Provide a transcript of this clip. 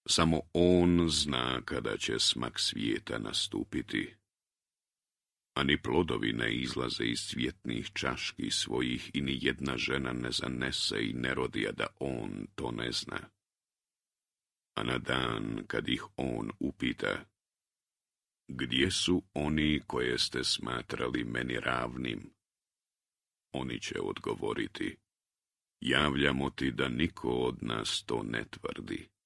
Samo on zna kada će smak svijeta nastupiti. A ni plodovi ne izlaze iz cvjetnih čaški svojih i ni jedna žena ne zanese i ne rodi, a da on to ne zna. A na dan kad ih on upita, gdje su oni koje ste smatrali meni ravnim? Oni će odgovoriti, javljamo ti da niko od nas to ne tvrdi.